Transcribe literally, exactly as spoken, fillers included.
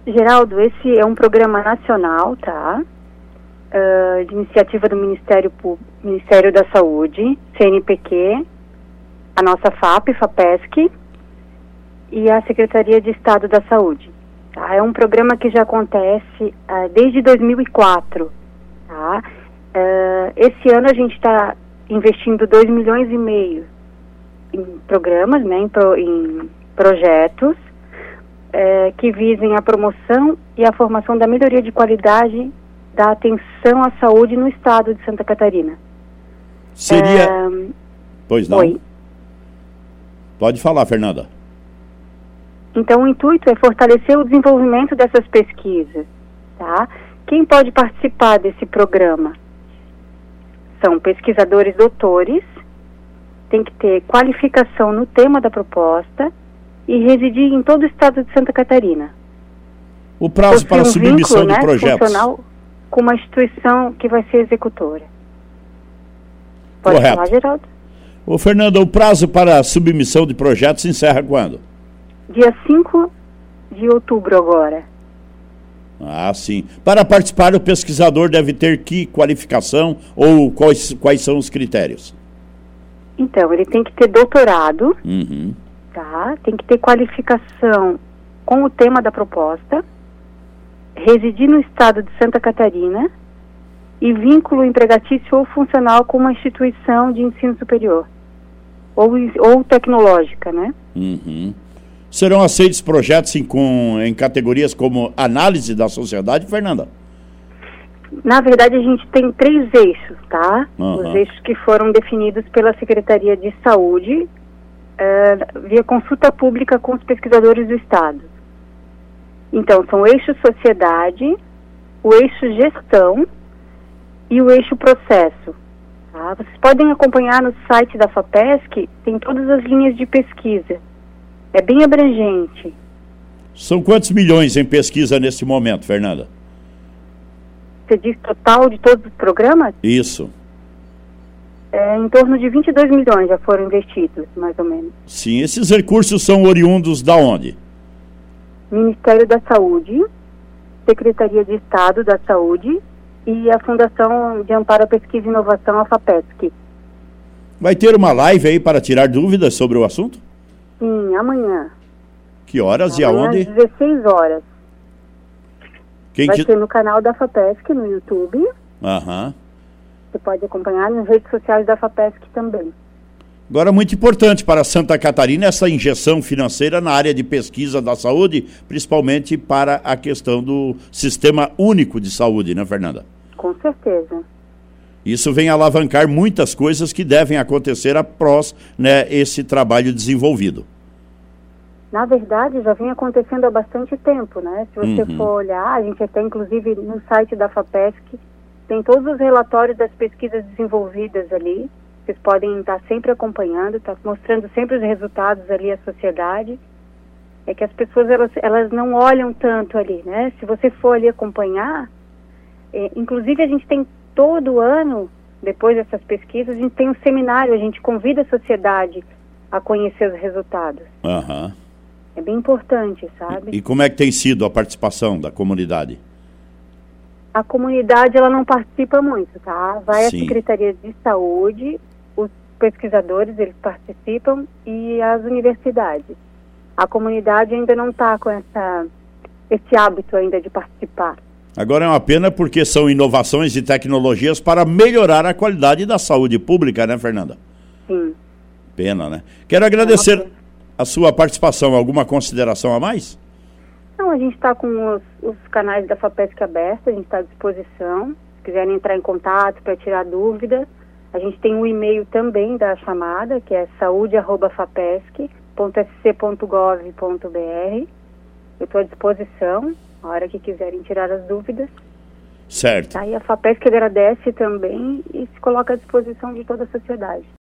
Geraldo, esse é um programa nacional, tá? Uh, de iniciativa do Ministério, Ministério da Saúde, C N P Q, a nossa FAP, FAPESC e a Secretaria de Estado da Saúde. Tá? É um programa que já acontece uh, desde dois mil e quatro. Tá? Uh, esse ano a gente está investindo dois milhões e meio em programas, né, em, pro, em projetos uh, que visem a promoção e a formação da melhoria de qualidade da atenção à saúde no estado de Santa Catarina. Seria... Uh, pois não. Oi. Pode falar, Fernanda. Então, o intuito é fortalecer o desenvolvimento dessas pesquisas, tá? Quem pode participar desse programa? São pesquisadores doutores, tem que ter qualificação no tema da proposta e residir em todo o estado de Santa Catarina. O prazo para um submissão vínculo, de né, projetos? Funcional com uma instituição que vai ser executora. Pode Correto. falar, Geraldo? Ô, Fernanda, o prazo para a submissão de projetos se encerra quando? Dia cinco de outubro agora. Ah, sim. Para participar, o pesquisador deve ter que qualificação ou quais, quais são os critérios? Então, ele tem que ter doutorado, uhum. tá? Tem que ter qualificação com o tema da proposta, residir no estado de Santa Catarina e vínculo empregatício ou funcional com uma instituição de ensino superior ou, ou tecnológica, né? Uhum. Serão aceitos projetos em, com, em categorias como análise da sociedade, Fernanda? Na verdade, a gente tem três eixos, tá? Uhum. Os eixos que foram definidos pela Secretaria de Saúde uh, via consulta pública com os pesquisadores do Estado. Então, são o eixo sociedade, o eixo gestão e o eixo processo. Tá? Vocês podem acompanhar no site da FAPESC, tem todas as linhas de pesquisa. É bem abrangente. São quantos milhões em pesquisa nesse momento, Fernanda? Você diz total de todos os programas? Isso. É, em torno de vinte e dois milhões já foram investidos, mais ou menos. Sim, esses recursos são oriundos da onde? Ministério da Saúde, Secretaria de Estado da Saúde e a Fundação de Amparo à Pesquisa e Inovação, a FAPESC. Vai ter uma live aí para tirar dúvidas sobre o assunto? Sim, amanhã. Que horas amanhã, e aonde? Às dezesseis horas. Quem Vai te... ser no canal da FAPESC, no YouTube. Aham. Você pode acompanhar nas redes sociais da FAPESC também. Agora, muito importante para Santa Catarina essa injeção financeira na área de pesquisa da saúde, principalmente para a questão do Sistema Único de Saúde, né, Fernanda? Com certeza. Isso vem alavancar muitas coisas que devem acontecer após, né, esse trabalho desenvolvido. Na verdade, já vem acontecendo há bastante tempo, né? Se você uhum. for olhar, a gente até, inclusive, no site da FAPESC, tem todos os relatórios das pesquisas desenvolvidas ali. Vocês podem estar sempre acompanhando, tá mostrando sempre os resultados ali à sociedade. É que as pessoas, elas, elas não olham tanto ali, né? Se você for ali acompanhar, é, inclusive a gente tem todo ano, depois dessas pesquisas, a gente tem um seminário, a gente convida a sociedade a conhecer os resultados. Aham. É bem importante, sabe? E, e como é que tem sido a participação da comunidade? A comunidade, ela não participa muito, tá? Vai Sim. à Secretaria de Saúde, os pesquisadores, eles participam, e as universidades. A comunidade ainda não está com essa, esse hábito ainda de participar. Agora é uma pena porque são inovações e tecnologias para melhorar a qualidade da saúde pública, né, Fernanda? Sim. Pena, né? Quero agradecer a sua participação. Alguma consideração a mais? Não, a gente está com os, os canais da FAPESC abertos, a gente está à disposição. Se quiserem entrar em contato para tirar dúvida, a gente tem um e-mail também da chamada, que é saúde arroba fapesc ponto s c ponto gov ponto b r. Eu estou à disposição, a hora que quiserem tirar as dúvidas. Certo. Aí a FAPESC agradece também e se coloca à disposição de toda a sociedade.